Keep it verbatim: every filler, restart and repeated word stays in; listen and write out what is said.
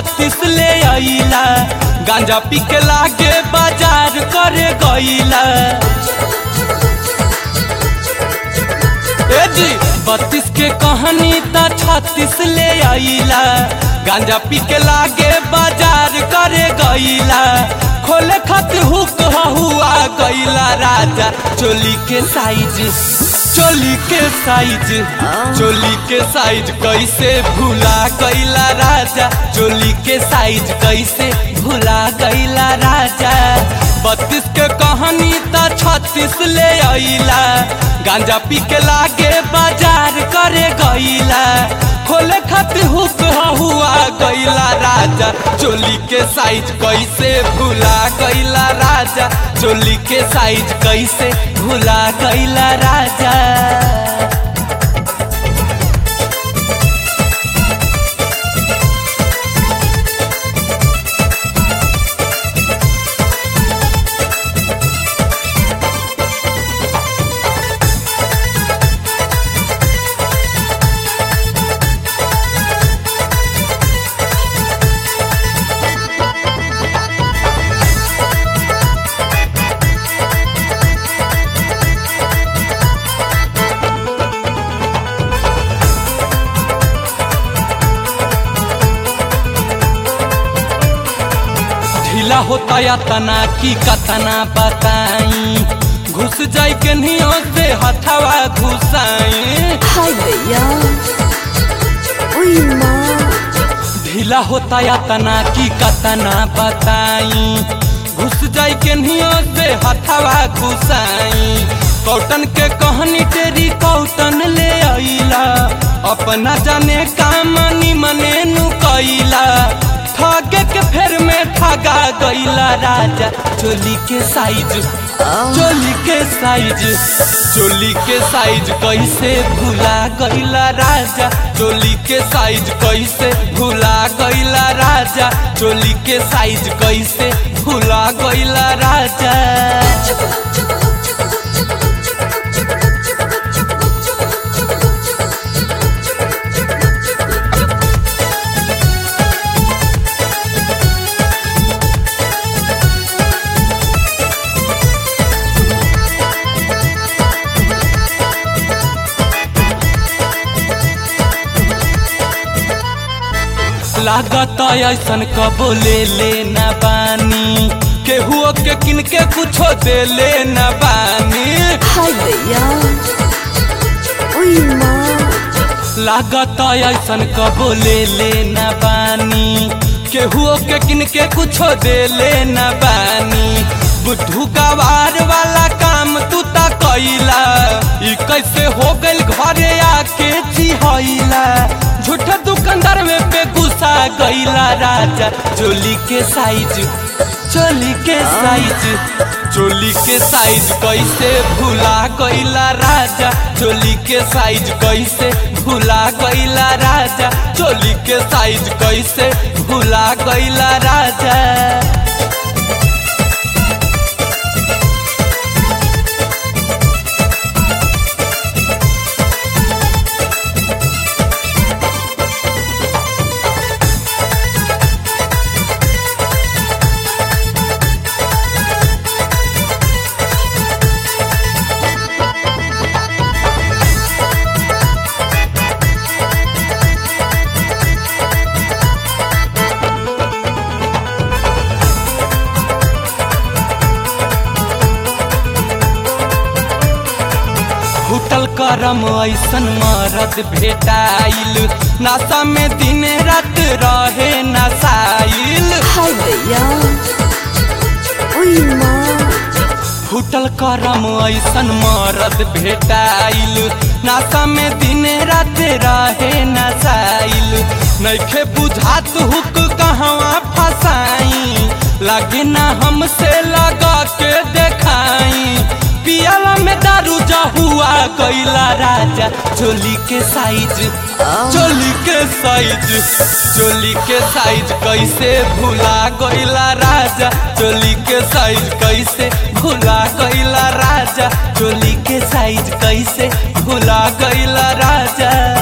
छत्तीस ले आइला, गांजा पी के लागे बाजार करे गईला। ए जी बत्तीस के कहानी त छत्तीस ले आइला, गांजा पी के लागे बाजार करे गईला। खोले खातिर हुक हुआ गईला राजा, चोली के साइज चोली के साइज चोली के साइज कैसे भूला गईला राजा, चोली के साइज कैसे भूला गईला राजा। बत्तीस के कहानी त छत्तीस ले आइला, गांजा पी के लागे बाजार करे गईला। खोले खातिर हुक हुआ गईला राजा, चोली के साइज कैसे भूला गईला राजा, चोली के साइज कैसे भूला गईला राजा। ढीला होता या तना की कतना बताई, घुस जाई के नियो से हथवा घुसाई। हाय भैया ओई माँ, ढीला होता या तना की कतना बताई, घुस जाई के नियो से हथवा घुसाई। कौटन के कहानी तेरी कौटन ले आइला, अपना जाने काम निमने नु कइला। ठगे के फेर में ठगा गईला राजा, चोली के साइज चोली के साइज चोली के साइज कैसे भूला गईला राजा, चोली के साइज कैसे भूला गईला राजा, चोली के साइज कैसे भूला गईला राजा। लागत ऐसन कबो ले लेना बानी, केहुओ के किन के कुछो दे लेना बानी। हाय भैया ओई माँ, लागत ऐसन कबो ले लेना बानी, केहुओ के किन के कुछो दे लेना बानी। बुद्धू गवार वाला काम तू ता कइला, ई कैसे हो गइल घरे आके चिहइला। झूठा दुकानदार में बेगुसा गईला राजा, चोली के साइज चोली के साइज चोली के साइज कैसे भूला गईला राजा, चोली के साइज कैसे भूला गईला राजा, चोली के साइज कैसे भूला गईला राजा। फूटल करम ऐसन मरद भेटाइल, नशा में दिन रात रहे नशाइल। हाय भैया ओई माँ, फूटल करम ऐसन मरद भेटाइल, नशा में दिन रात रहे नशाइल। नइखे बुझात हुक कहवा फसाई, लागे ना हमसे लगा के देखाई। पियाला में दारू जहुआ गईला राजा, चोली के साइज चोली के साइज चोली के साइज कैसे भूला गईला राजा, चोली के साइज कैसे भूला गईला राजा, चोली के साइज कैसे भूला गईला राजा।